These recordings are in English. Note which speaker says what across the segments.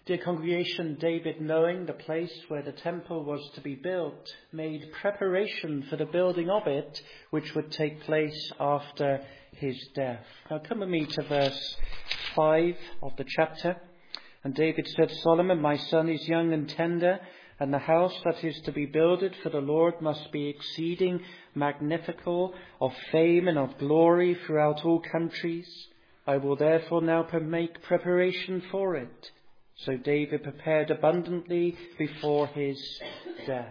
Speaker 1: Dear congregation, David, knowing the place where the temple was to be built, made preparation for the building of it, which would take place after his death. Now come with me to verse 5 of the chapter. And David said, Solomon, my son, is young and tender, and the house that is to be builded for the Lord must be exceeding magnifical, of fame and of glory throughout all countries. I will therefore now make preparation for it. So David prepared abundantly before his death.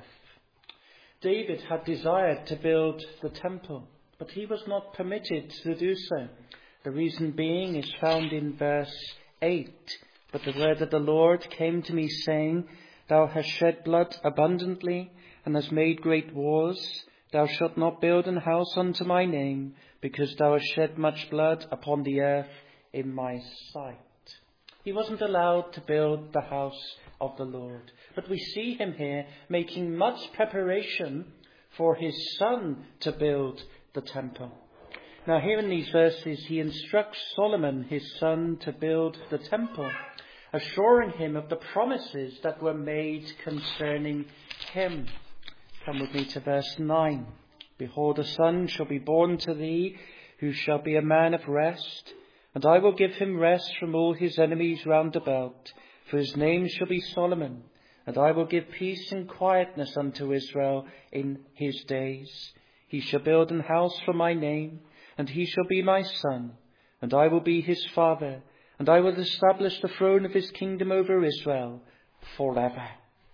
Speaker 1: David had desired to build the temple, but he was not permitted to do so. The reason being is found in verse 8. But the word of the Lord came to me, saying, Thou hast shed blood abundantly, and hast made great wars. Thou shalt not build an house unto my name, because thou hast shed much blood upon the earth in my sight. He wasn't allowed to build the house of the Lord. But we see him here making much preparation for his son to build the temple. Now here in these verses, he instructs Solomon, his son, to build the temple, assuring him of the promises that were made concerning him. Come with me to verse 9. Behold, a son shall be born to thee, who shall be a man of rest, and I will give him rest from all his enemies round about, for his name shall be Solomon, and I will give peace and quietness unto Israel in his days. He shall build an house for my name, and he shall be my son, and I will be his father, and I will establish the throne of his kingdom over Israel forever.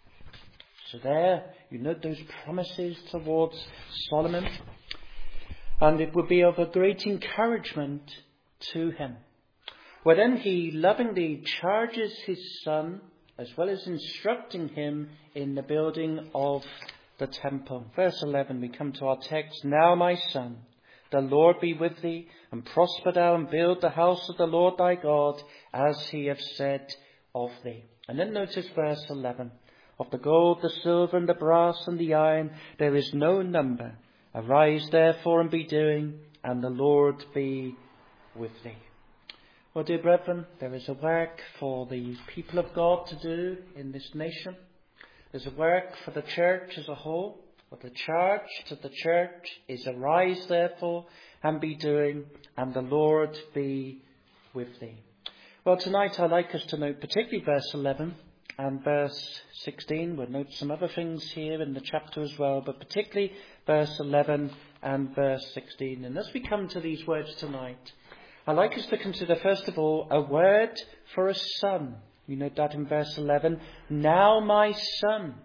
Speaker 1: So there, you note those promises towards Solomon, and it would be of a great encouragement to him. Well, then he lovingly charges his son, as well as instructing him in the building of the temple. Verse 11, we come to our text. Now, my son, the Lord be with thee, and prosper thou, and build the house of the Lord thy God, as he hath said of thee. And then notice verse 11. Of the gold, the silver, and the brass, and the iron, there is no number. Arise therefore, and be doing, and the Lord be with thee. Well, dear brethren, there is a work for the people of God to do in this nation. There's a work for the church as a whole. But the charge to the church is, arise therefore, and be doing, and the Lord be with thee. Well, tonight I'd like us to note particularly verse 11 and verse 16. We'll note some other things here in the chapter as well, but particularly verse 11 and verse 16. And as we come to these words tonight, I'd like us to consider, first of all, a word for a son. You note that in verse 11. Now, my son.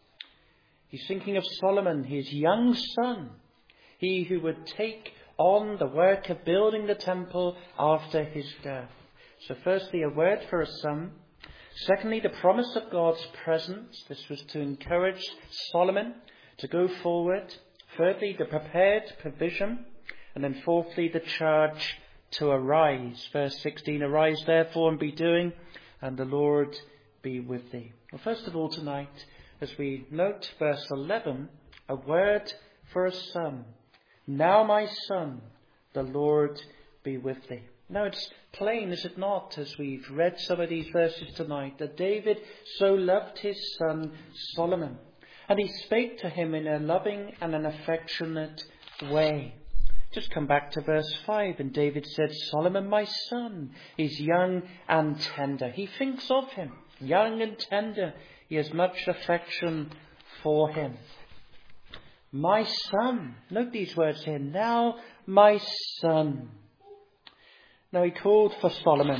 Speaker 1: He's thinking of Solomon, his young son, he who would take on the work of building the temple after his death. So firstly, a word for a son. Secondly, the promise of God's presence. This was to encourage Solomon to go forward. Thirdly, the prepared provision. And then fourthly, the charge to arise. Verse 16, arise therefore and be doing, and the Lord be with thee. Well, first of all tonight, as we note verse 11, a word for a son. Now, my son, the Lord be with thee. Now, it's plain, is it not, as we've read some of these verses tonight, that David so loved his son Solomon, and he spake to him in a loving and an affectionate way. Just come back to verse 5, and David said, Solomon, my son, is young and tender. He thinks of him, young and tender. He has much affection for him. My son. Note these words here. Now, my son. Now he called for Solomon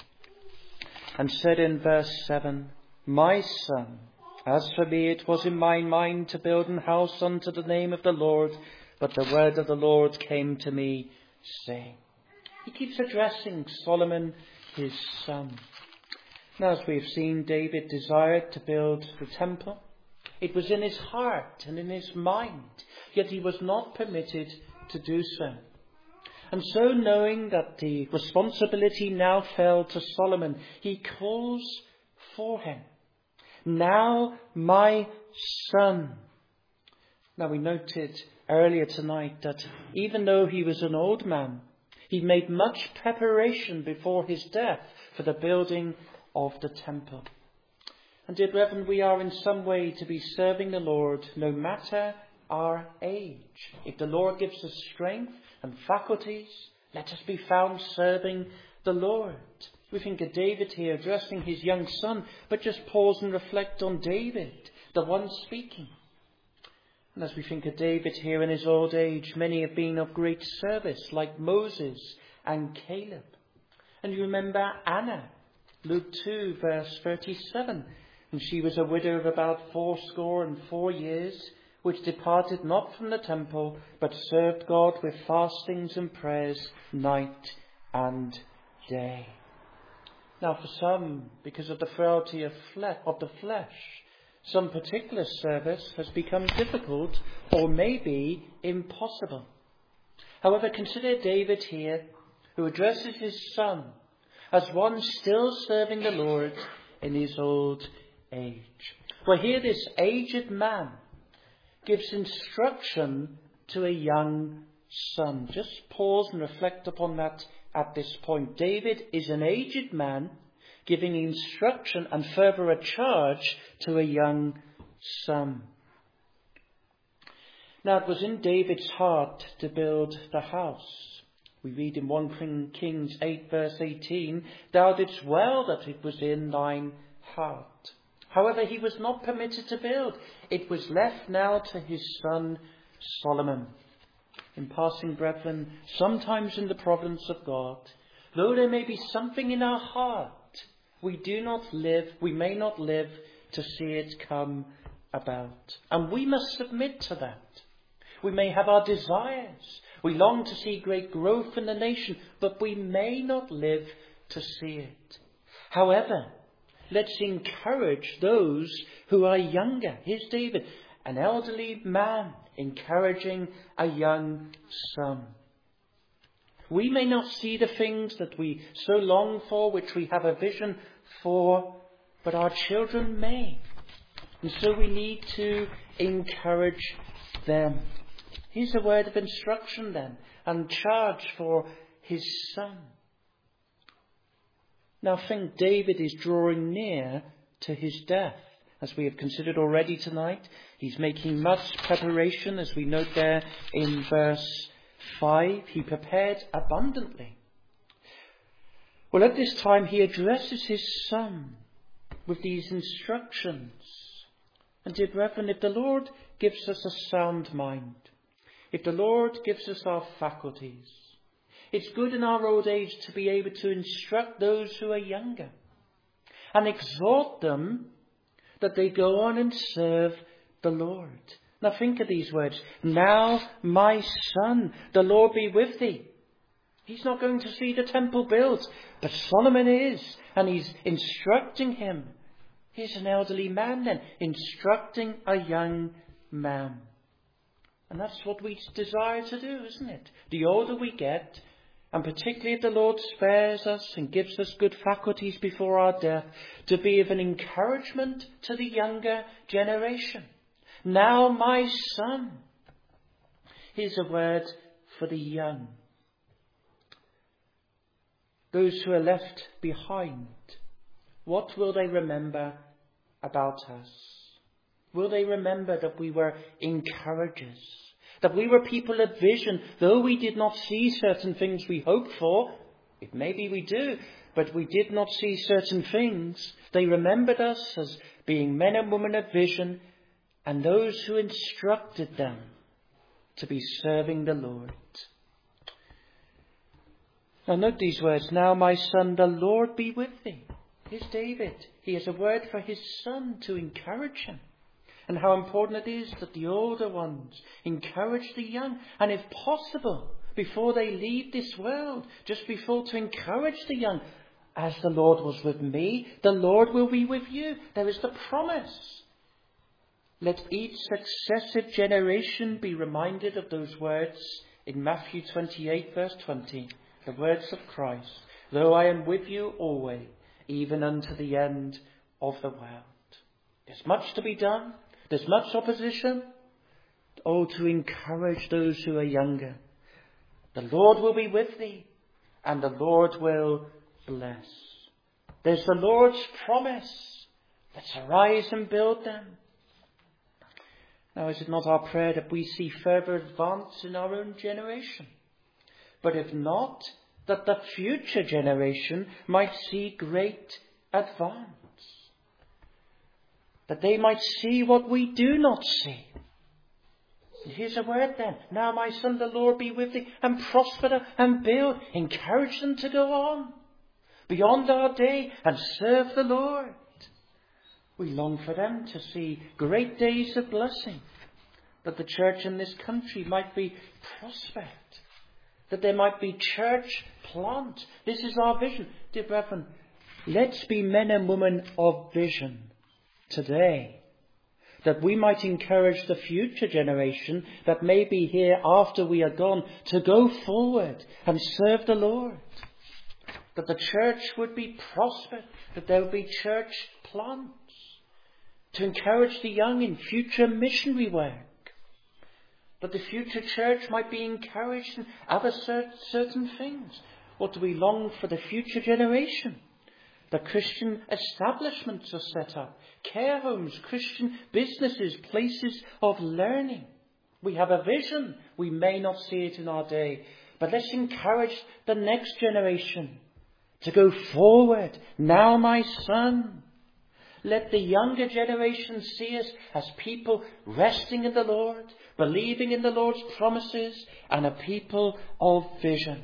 Speaker 1: and said in verse 7, My son, as for me, it was in my mind to build an house unto the name of the Lord, but the word of the Lord came to me, saying. He keeps addressing Solomon, his son. Now, as we have seen, David desired to build the temple. It was in his heart and in his mind, yet he was not permitted to do so. And so, knowing that the responsibility now fell to Solomon, he calls for him. Now, my son. Now, we noted earlier tonight that even though he was an old man, he made much preparation before his death for the building of the temple. And dear brethren, we are in some way to be serving the Lord no matter our age. If the Lord gives us strength and faculties, let us be found serving the Lord. We think of David here addressing his young son, but just pause and reflect on David, the one speaking. And as we think of David here in his old age, many have been of great service, like Moses and Caleb. And you remember Anna, Luke 2, verse 37. And she was a widow of about 84 years, which departed not from the temple, but served God with fastings and prayers night and day. Now for some, because of the frailty of the flesh, some particular service has become difficult or maybe impossible. However, consider David here, who addresses his son as one still serving the Lord in his old age. Well, here this aged man gives instruction to a young son. Just pause and reflect upon that at this point. David is an aged man giving instruction and further a charge to a young son. Now it was in David's heart to build the house. We read in 1 Kings 8 verse 18, "Thou didst well that it was in thine heart." However, he was not permitted to build. It was left now to his son Solomon. In passing, brethren, sometimes in the providence of God, though there may be something in our heart, we may not live to see it come about. And we must submit to that. We may have our desires. We long to see great growth in the nation, but we may not live to see it. However, let's encourage those who are younger. Here's David, an elderly man, encouraging a young son. We may not see the things that we so long for, which we have a vision for, but our children may. And so we need to encourage them. Here's a word of instruction then, and charge for his son. Now think, David is drawing near to his death. As we have considered already tonight, he's making much preparation, as we note there in verse 5. He prepared abundantly. Well, at this time he addresses his son with these instructions. And dear brethren, if the Lord gives us a sound mind, if the Lord gives us our faculties, it's good in our old age to be able to instruct those who are younger and exhort them that they go on and serve the Lord. Now think of these words. "Now, my son, the Lord be with thee." He's not going to see the temple built, but Solomon is, and he's instructing him. Here's an elderly man then, instructing a young man. And that's what we desire to do, isn't it? The older we get, and particularly if the Lord spares us and gives us good faculties before our death, to be of an encouragement to the younger generation. Now, my son. Here's a word for the young. Those who are left behind, what will they remember about us? Will they remember that we were encouragers? That we were people of vision, though we did not see certain things we hoped for. It maybe we do, but we did not see certain things. They remembered us as being men and women of vision, and those who instructed them to be serving the Lord. Now note these words. "Now, my son, the Lord be with thee." Here's David. He has a word for his son to encourage him. And how important it is that the older ones encourage the young. And if possible, before they leave this world, just before, to encourage the young. As the Lord was with me, the Lord will be with you. There is the promise. Let each successive generation be reminded of those words in Matthew 28 verse 20. The words of Christ. "Though I am with you always, even unto the end of the world." There's much to be done. There's much opposition. Oh, to encourage those who are younger. The Lord will be with thee, and the Lord will bless. There's the Lord's promise Let's arise and build them. Now, is it not our prayer that we see further advance in our own generation? But if not, that the future generation might see great advance. That they might see what we do not see. And here's a word then. Now, my son, the Lord be with thee, and prosper them, and build. Encourage them to go on beyond our day and serve the Lord. We long for them to see great days of blessing, that the church in this country might be prospered, that there might be church plant. This is our vision. Dear brethren, let's be men and women of vision today, that we might encourage the future generation that may be here after we are gone to go forward and serve the Lord, that the church would be prospered, that there would be church plants, to encourage the young in future missionary work, that the future church might be encouraged in other certain things. What do we long for the future generation? That Christian establishments are set up, care homes, Christian businesses, places of learning. We have a vision. We may not see it in our day, but let's encourage the next generation to go forward. Now, my son. Let the younger generation see us as people resting in the Lord, believing in the Lord's promises, and a people of vision.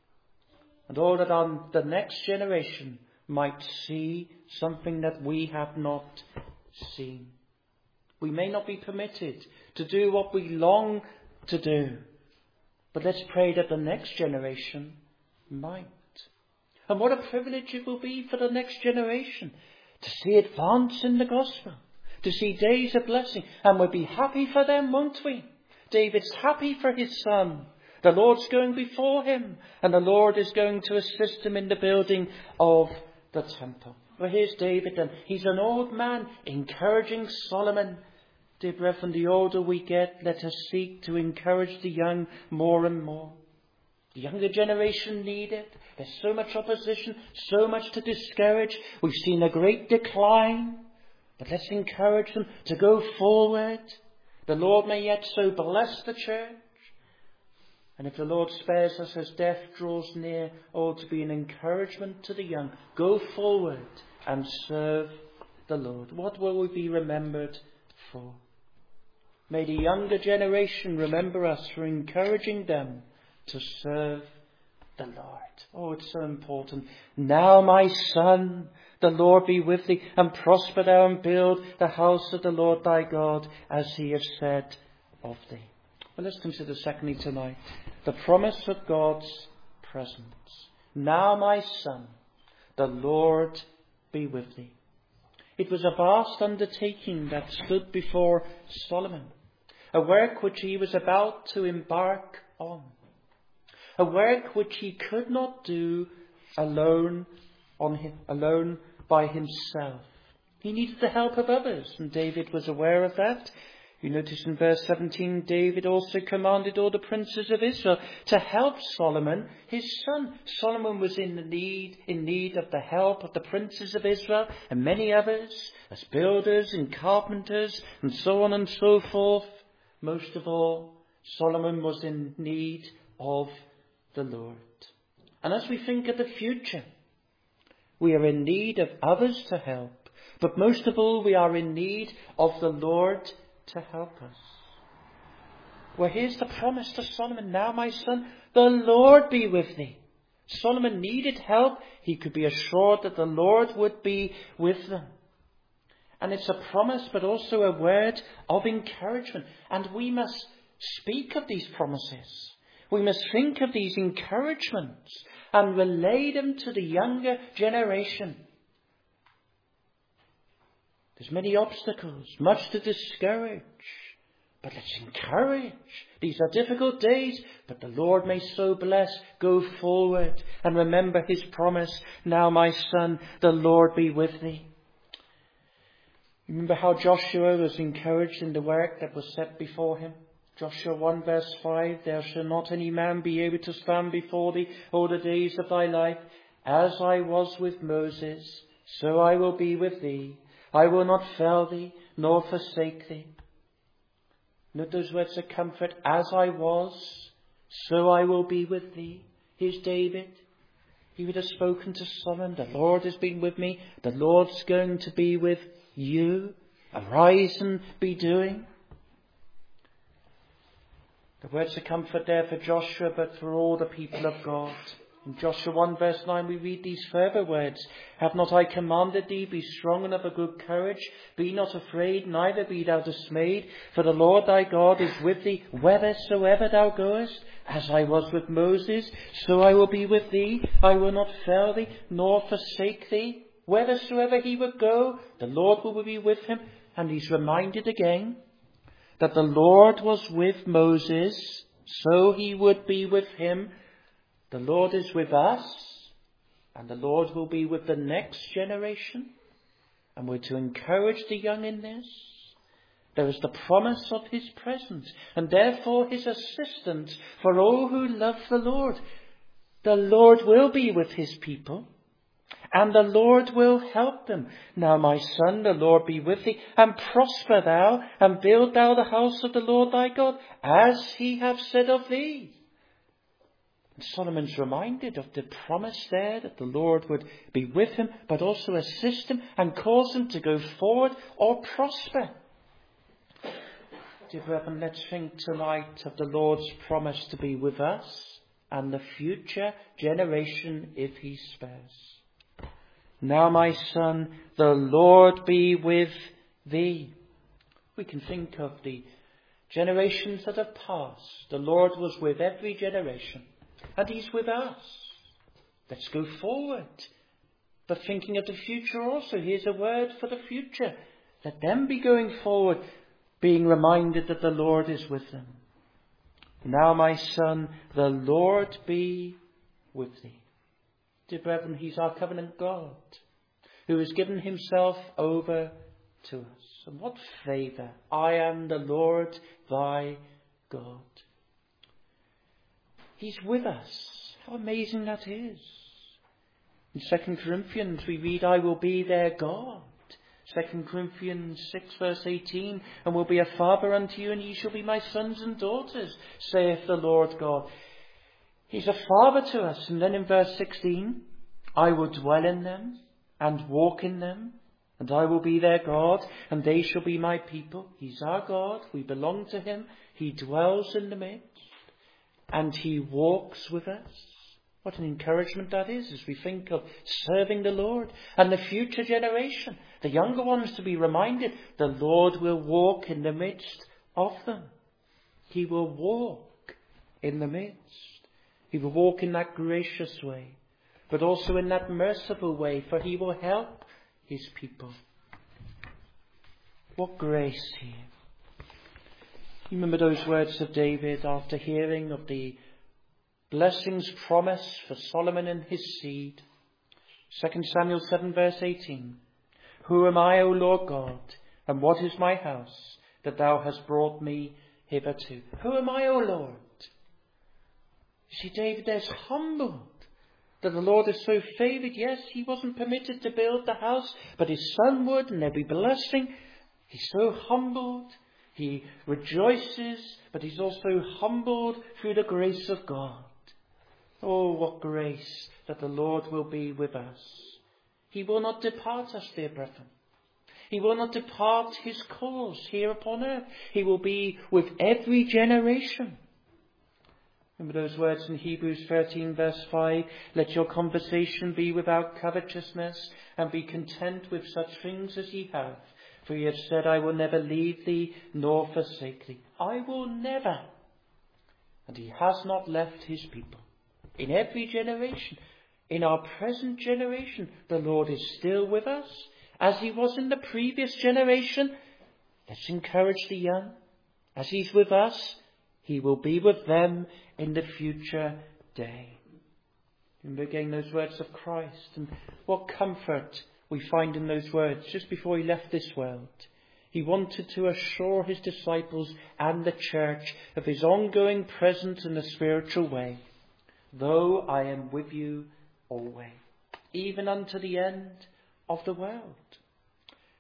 Speaker 1: And all that the next generation might see something that we have not seen. We may not be permitted to do what we long to do, but let's pray that the next generation might. And what a privilege it will be for the next generation to see advance in the gospel, to see days of blessing. And we'll be happy for them, won't we? David's happy for his son. The Lord's going before him, and the Lord is going to assist him in the building of the temple. Well, here's David, and he's an old man encouraging Solomon. Dear brethren, the older we get, let us seek to encourage the young more and more. The younger generation need it. There's so much opposition, so much to discourage. We've seen a great decline. But let's encourage them to go forward. The Lord may yet so bless the church. And if the Lord spares us as death draws near, to be an encouragement to the young. Go forward and serve the Lord. What will we be remembered for? May the younger generation remember us for encouraging them to serve the Lord. It's so important. Now, my son, the Lord be with thee, and prosper thou, and build the house of the Lord thy God, as he has said of thee. Well, let's consider secondly tonight the promise of God's presence. Now, my son, the Lord be with thee. It was a vast undertaking that stood before Solomon, a work which he was about to embark on. A work which he could not do alone by himself. He needed the help of others, and David was aware of that. You notice in verse 17, David also commanded all the princes of Israel to help Solomon, his son. Solomon was in need of the help of the princes of Israel and many others, as builders and carpenters and so on and so forth. Most of all, Solomon was in need of the Lord. And as we think of the future, we are in need of others to help, but most of all we are in need of the Lord to help us. Well, here's the promise to Solomon. Now, my son, the Lord be with thee. Solomon needed help. He could be assured that the Lord would be with them. And it's a promise, but also a word of encouragement. And we must speak of these promises. We must think of these encouragements and relay them to the younger generation. There's many obstacles, much to discourage, but let's encourage. These are difficult days, but the Lord may so bless. Go forward and remember his promise. Now, my son, the Lord be with thee. Remember how Joshua was encouraged in the work that was set before him? Joshua 1 verse 5, there shall not any man be able to stand before thee all the days of thy life. As I was with Moses, so I will be with thee. I will not fail thee, nor forsake thee. Note those words of comfort. As I was, so I will be with thee. Here's David. He would have spoken to Solomon. The Lord has been with me. The Lord's going to be with you. Arise and be doing. The words of comfort there for Joshua, but for all the people of God. In Joshua 1 verse 9 we read these further words. Have not I commanded thee, be strong and of a good courage, be not afraid, neither be thou dismayed, for the Lord thy God is with thee whithersoever thou goest. As I was with Moses, so I will be with thee. I will not fail thee, nor forsake thee. Whithersoever he would go, the Lord will be with him. And he's reminded again that the Lord was with Moses, so he would be with him. The Lord is with us, and the Lord will be with the next generation. And we're to encourage the young in this. There is the promise of his presence, and therefore his assistance for all who love the Lord. The Lord will be with his people, and the Lord will help them. Now, my son, the Lord be with thee, and prosper thou, and build thou the house of the Lord thy God, as he hath said of thee. And Solomon's reminded of the promise there that the Lord would be with him, but also assist him and cause him to go forward or prosper. Dear brethren, let's think tonight of the Lord's promise to be with us and the future generation if he spares. Now, my son, the Lord be with thee. We can think of the generations that have passed. The Lord was with every generation. And he's with us. Let's go forward. But thinking of the future also, here's a word for the future. Let them be going forward, being reminded that the Lord is with them. Now, my son, the Lord be with thee. Dear brethren, he's our covenant God, who has given himself over to us. And what favour! I am the Lord thy God. He's with us. How amazing that is. In 2 Corinthians we read, I will be their God. 2 Corinthians 6 verse 18, and will be a father unto you, and ye shall be my sons and daughters, saith the Lord God. He's a father to us. And then in verse 16, I will dwell in them and walk in them, and I will be their God, and they shall be my people. He's our God. We belong to him. He dwells in the midst. And he walks with us. What an encouragement that is as we think of serving the Lord and the future generation. The younger ones to be reminded the Lord will walk in the midst of them. He will walk in the midst. He will walk in that gracious way, but also in that merciful way, for he will help his people. What grace here. You remember those words of David after hearing of the blessings promised for Solomon and his seed. 2 Samuel 7 verse 18. Who am I, O Lord God, and what is my house, that thou hast brought me hitherto? Who am I, O Lord? You see, David there's humbled that the Lord is so favoured. Yes, he wasn't permitted to build the house, but his son would, and there'd be blessing. He's so humbled. He rejoices, but he's also humbled through the grace of God. Oh, what grace that the Lord will be with us. He will not depart us, dear brethren. He will not depart his cause here upon earth. He will be with every generation. Remember those words in Hebrews 13 verse 5. Let your conversation be without covetousness, and be content with such things as ye have. For he hath said, I will never leave thee, nor forsake thee. I will never. And he has not left his people. In every generation, in our present generation, the Lord is still with us, as he was in the previous generation. Let's encourage the young. As he's with us, he will be with them in the future day. Remember again those words of Christ, and what comfort we find in those words just before he left this world. He wanted to assure his disciples and the church of his ongoing presence in a spiritual way. Though I am with you always, even unto the end of the world.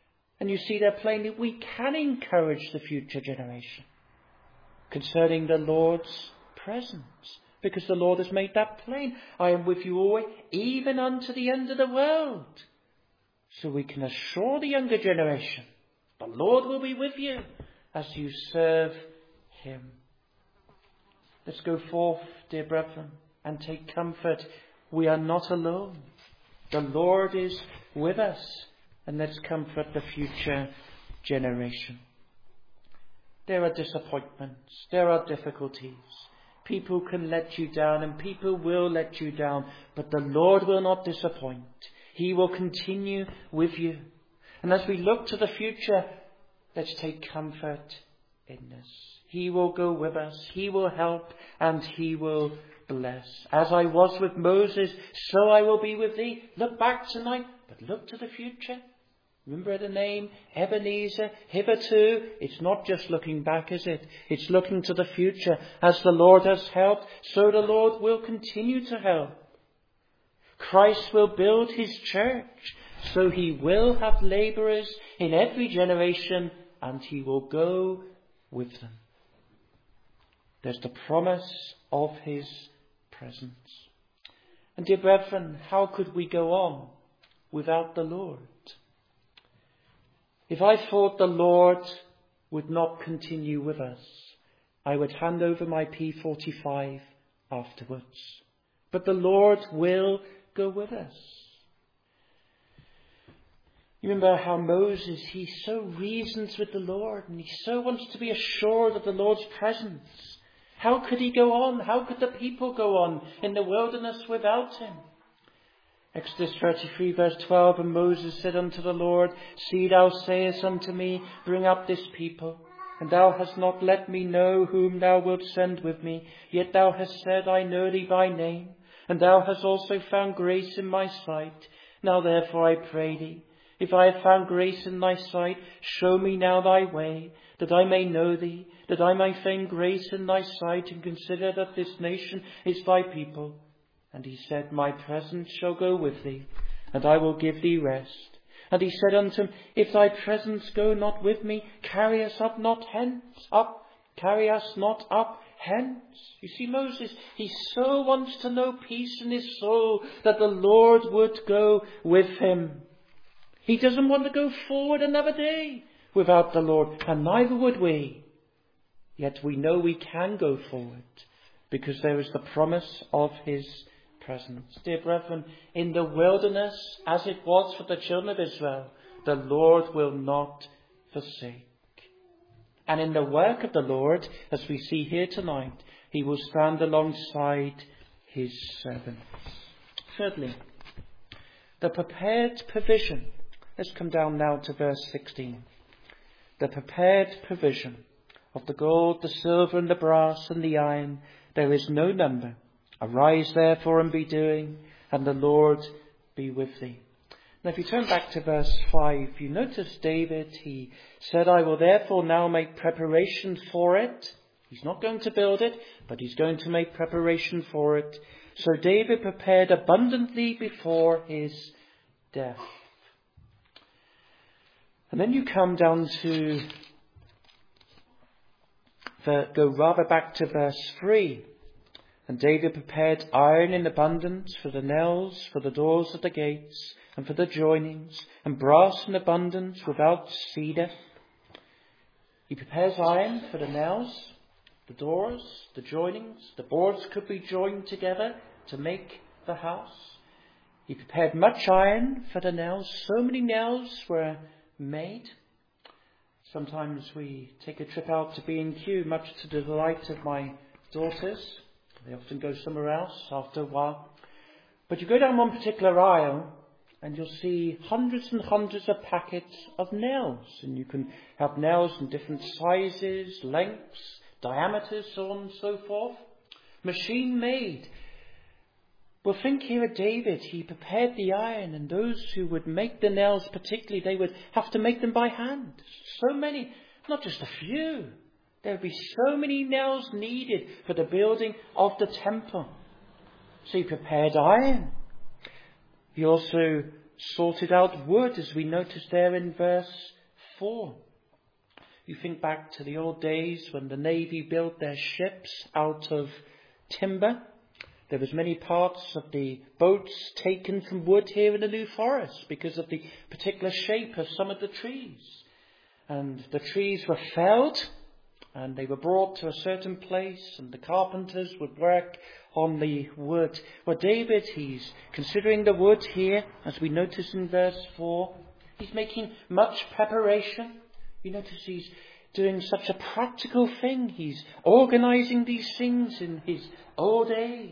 Speaker 1: And you see there plainly we can encourage the future generation concerning the Lord's presence, because the Lord has made that plain. I am with you always, even unto the end of the world. So we can assure the younger generation, the Lord will be with you as you serve him. Let's go forth, dear brethren, and take comfort. We are not alone. The Lord is with us. And let's comfort the future generation. There are disappointments. There are difficulties. People can let you down and people will let you down. But the Lord will not disappoint. He will continue with you. And as we look to the future, let's take comfort in this. He will go with us. He will help and he will bless. As I was with Moses, so I will be with thee. Look back tonight, but look to the future. Remember the name Ebenezer, hitherto. It's not just looking back, is it? It's looking to the future. As the Lord has helped, so the Lord will continue to help. Christ will build his church, so he will have labourers in every generation, and he will go with them. There's the promise of his presence. And dear brethren, how could we go on without the Lord? If I thought the Lord would not continue with us, I would hand over my P45 afterwards. But the Lord will go with us. You remember how Moses, he so reasons with the Lord and he so wants to be assured of the Lord's presence. How could he go on? How could the people go on in the wilderness without him? Exodus 33 verse 12, and Moses said unto the Lord, See, thou sayest unto me, Bring up this people, and thou hast not let me know whom thou wilt send with me. Yet thou hast said, I know thee by name, and thou hast also found grace in my sight. Now therefore I pray thee, if I have found grace in thy sight, show me now thy way, that I may know thee, that I may find grace in thy sight, and consider that this nation is thy people. And he said, My presence shall go with thee, and I will give thee rest. And he said unto him, If thy presence go not with me, carry us up not hence, carry us not up hence. You see, Moses, he so wants to know peace in his soul that the Lord would go with him. He doesn't want to go forward another day without the Lord, and neither would we. Yet we know we can go forward because there is the promise of his presence. Dear brethren, in the wilderness, as it was for the children of Israel, the Lord will not forsake. And in the work of the Lord, as we see here tonight, he will stand alongside his servants. Thirdly, the prepared provision. Let's come down now to verse 16. The prepared provision of the gold, the silver and the brass and the iron, there is no number. Arise therefore and be doing, and the Lord be with thee. Now if you turn back to verse 5, you notice David, he said, I will therefore now make preparation for it. He's not going to build it, but he's going to make preparation for it. So David prepared abundantly before his death. And then you come down to, go rather back to verse 3. And David prepared iron in abundance for the nails, for the doors of the gates, and for the joinings, and brass in abundance without cedar. He prepares iron for the nails, the doors, the joinings. The boards could be joined together to make the house. He prepared much iron for the nails. So many nails were made. Sometimes we take a trip out to B&Q, much to the delight of my daughters. They often go somewhere else after a while. But you go down one particular aisle and you'll see hundreds and hundreds of packets of nails. And you can have nails in different sizes, lengths, diameters, so on and so forth. Machine made. Well, think here of David. He prepared the iron, and those who would make the nails particularly, they would have to make them by hand. So many, not just a few. There would be so many nails needed for the building of the temple. So he prepared iron. He also sorted out wood, as we notice there in verse 4. You think back to the old days when the Navy built their ships out of timber. There was many parts of the boats taken from wood here in the New Forest because of the particular shape of some of the trees. And the trees were felled and they were brought to a certain place and the carpenters would work on the wood. Well, David, he's considering the wood here, as we notice in verse 4. He's making much preparation. You notice he's doing such a practical thing. He's organizing these things in his old age.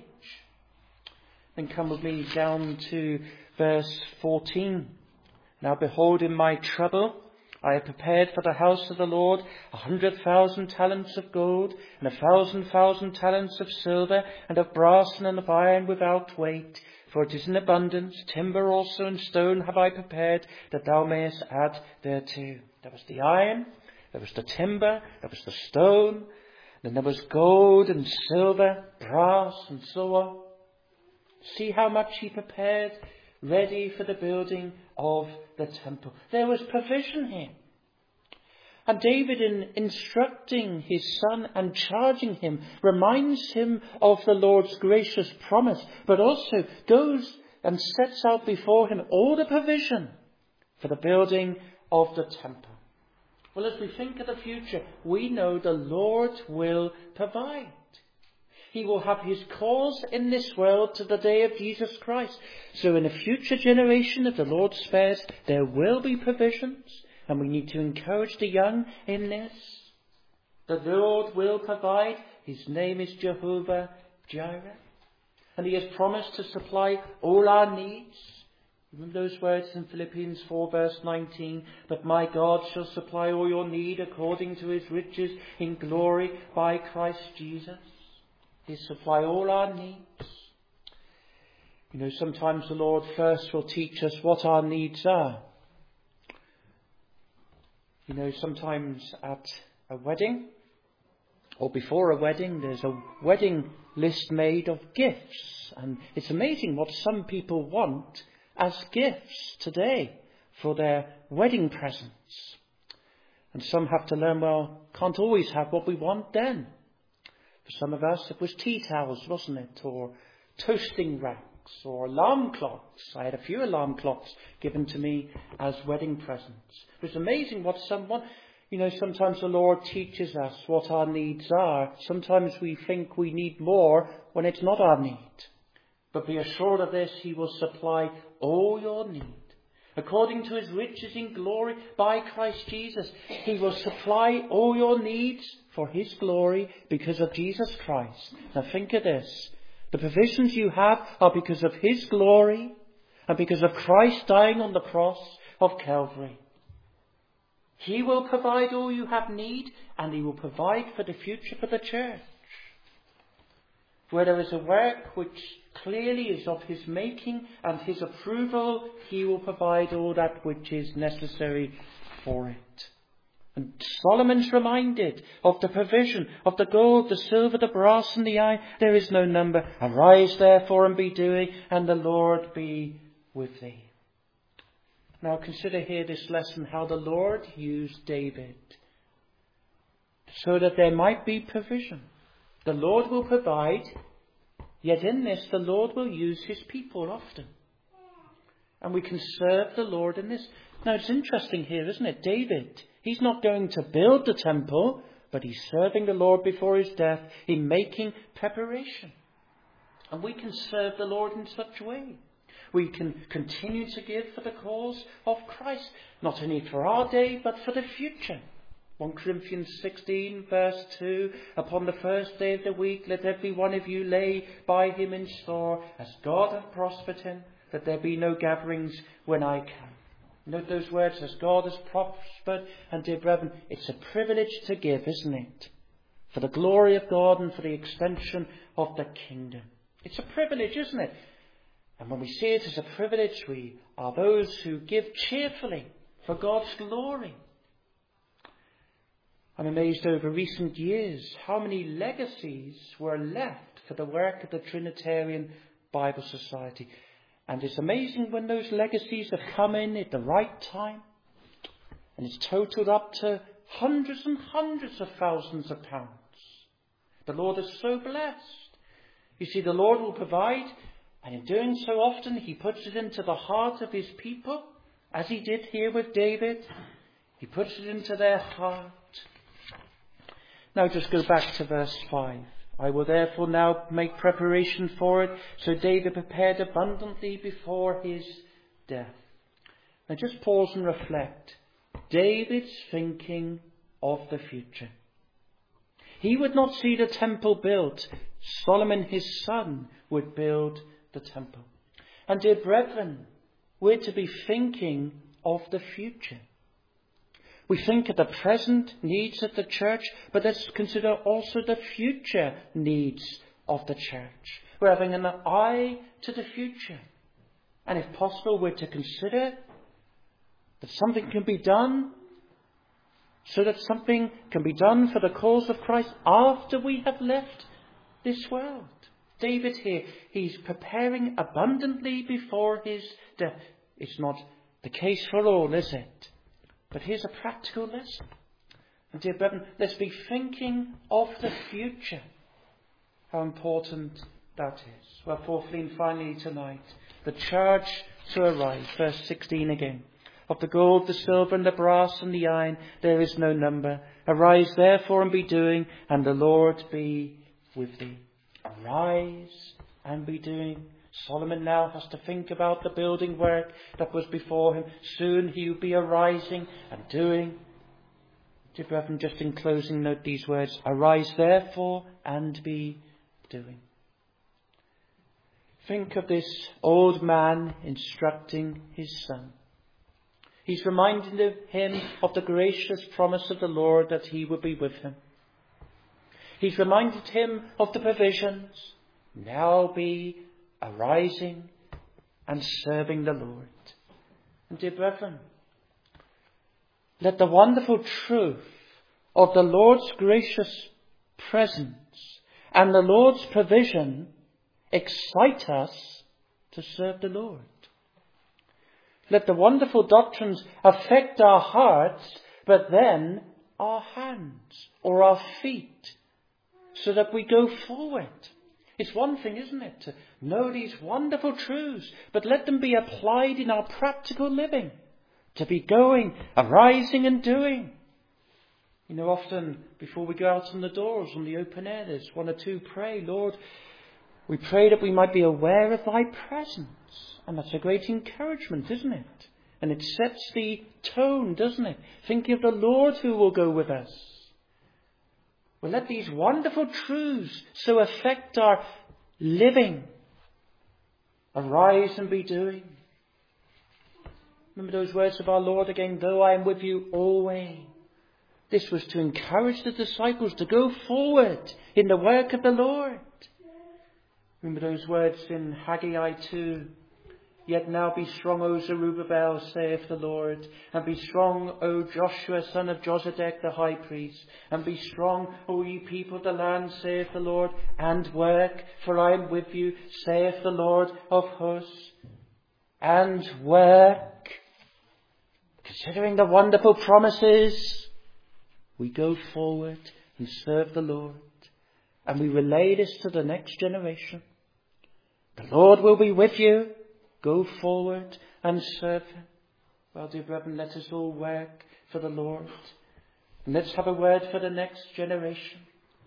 Speaker 1: Then come with me down to verse 14. Now behold, in my trouble I have prepared for the house of the Lord 100,000 talents of gold, and 1,000 talents of silver, and of brass and of iron without weight. For it is in abundance. Timber also and stone have I prepared, that thou mayest add thereto. There was the iron, there was the timber, there was the stone, then there was gold and silver, brass and so on. See how much he prepared, ready for the building of the temple. There was provision here. And David, in instructing his son and charging him, reminds him of the Lord's gracious promise, but also goes and sets out before him all the provision for the building of the temple. Well, as we think of the future, we know the Lord will provide. He will have his cause in this world to the day of Jesus Christ. So in a future generation, if the Lord spares, there will be provisions. And we need to encourage the young in this. The Lord will provide. His name is Jehovah Jireh. And he has promised to supply all our needs. Remember those words in Philippians 4 verse 19. That my God shall supply all your need according to his riches in glory by Christ Jesus. He supply all our needs. You know, sometimes the Lord first will teach us what our needs are. You know, sometimes at a wedding or before a wedding, there's a wedding list made of gifts. And it's amazing what some people want as gifts today for their wedding presents. And some have to learn, well, can't always have what we want then. For some of us, it was tea towels, wasn't it? Or toasting racks or alarm clocks. I had a few alarm clocks given to me as wedding presents. It was amazing what someone, you know, sometimes the Lord teaches us what our needs are. Sometimes we think we need more when it's not our need. But be assured of this, he will supply all your need. According to his riches in glory by Christ Jesus, he will supply all your needs for his glory because of Jesus Christ. Now think of this. The provisions you have are because of his glory and because of Christ dying on the cross of Calvary. He will provide all you have need, and he will provide for the future for the church. Where there is a work which clearly is of his making and his approval, he will provide all that which is necessary for it. And Solomon's reminded of the provision of the gold, the silver, the brass and the iron. There is no number. Arise therefore and be doing, and the Lord be with thee. Now consider here this lesson, how the Lord used David so that there might be provision. The Lord will provide, yet in this the Lord will use his people often. And we can serve the Lord in this. Now it's interesting here, isn't it? David, he's not going to build the temple, but he's serving the Lord before his death in making preparation. And we can serve the Lord in such a way. We can continue to give for the cause of Christ, not only for our day, but for the future. 1 Corinthians 16 verse 2, upon the first day of the week, let every one of you lay by him in store, as God hath prospered him, that there be no gatherings when I come. Note those words, as God has prospered. And dear brethren, it's a privilege to give, isn't it? For the glory of God and for the extension of the kingdom. It's a privilege, isn't it? And when we see it as a privilege, we are those who give cheerfully for God's glory. I'm amazed over recent years how many legacies were left for the work of the Trinitarian Bible Society. And it's amazing when those legacies have come in at the right time. And it's totaled up to hundreds and hundreds of thousands of pounds. The Lord is so blessed. You see, the Lord will provide, and in doing so often, he puts it into the heart of his people, as he did here with David. He puts it into their heart. Now just go back to verse 5. I will therefore now make preparation for it. So David prepared abundantly before his death. Now just pause and reflect. David's thinking of the future. He would not see the temple built. Solomon, his son, would build the temple. And dear brethren, we're to be thinking of the future. We think of the present needs of the church, but let's consider also the future needs of the church. We're having an eye to the future. And if possible, we're to consider that something can be done, so that something can be done for the cause of Christ after we have left this world. David here, he's preparing abundantly before his death. It's not the case for all, is it? But here's a practical lesson. And dear brethren, let's be thinking of the future. How important that is. Well, fourthly and finally tonight, the charge to arise. Verse 16 again. Of the gold, the silver, and the brass, and the iron, there is no number. Arise therefore and be doing, and the Lord be with thee. Arise and be doing. Solomon now has to think about the building work that was before him. Soon he will be arising and doing. Dear brethren, just in closing, note these words. Arise therefore and be doing. Think of this old man instructing his son. He's reminding him of the gracious promise of the Lord that he would be with him. He's reminded him of the provisions. Now be arising and serving the Lord. And dear brethren, let the wonderful truth of the Lord's gracious presence and the Lord's provision excite us to serve the Lord. Let the wonderful doctrines affect our hearts, but then our hands or our feet, so that we go forward. It's one thing, isn't it, to know these wonderful truths, but let them be applied in our practical living, to be going, arising and doing. You know, often before we go out on the doors, on the open air, there's one or two pray, Lord, we pray that we might be aware of thy presence. And that's a great encouragement, isn't it? And it sets the tone, doesn't it? Thinking of the Lord who will go with us. Well, let these wonderful truths so affect our living. Arise and be doing. Remember those words of our Lord again, though I am with you always. This was to encourage the disciples to go forward in the work of the Lord. Remember those words in Haggai 2. Yet now be strong, O Zerubbabel, saith the Lord, and be strong, O Joshua, son of Josedek, the high priest, and be strong, O ye people of the land, saith the Lord, and work, for I am with you, saith the Lord of hosts, and work. Considering the wonderful promises, we go forward and serve the Lord, and we relay this to the next generation. The Lord will be with you. Go forward and serve him. Well, dear brethren, let us all work for the Lord. And let's have a word for the next generation.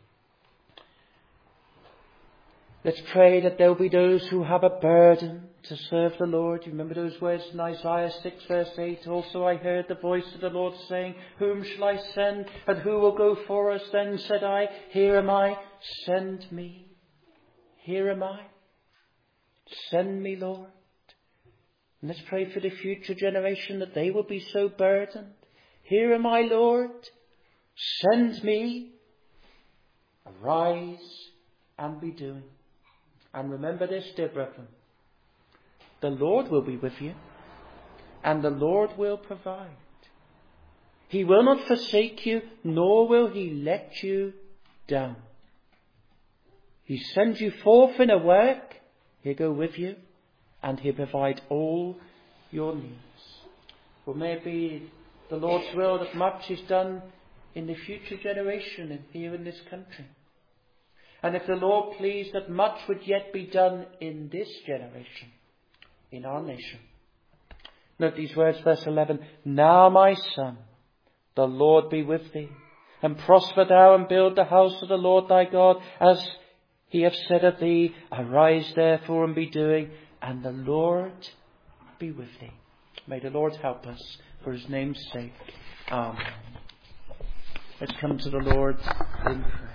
Speaker 1: Let's pray that there will be those who have a burden to serve the Lord. You remember those words in Isaiah 6 verse 8. Also I heard the voice of the Lord saying, whom shall I send, and who will go for us? Then said I, here am I, send me. Here am I. Send me, Lord. And let's pray for the future generation that they will be so burdened. Here am I, Lord. Send me. Arise and be doing. And remember this, dear brethren. The Lord will be with you. And the Lord will provide. He will not forsake you, nor will he let you down. He sends you forth in a work. He'll go with you. And he'll provide all your needs. Well, may it be the Lord's will that much is done in the future generation and here in this country. And if the Lord pleased that much would yet be done in this generation, in our nation. Note these words, verse 11. Now, my son, the Lord be with thee, and prosper thou, and build the house of the Lord thy God, as he hath said of thee. Arise therefore and be doing, and the Lord be with thee. May the Lord help us for his name's sake. Amen. Let's come to the Lord in prayer.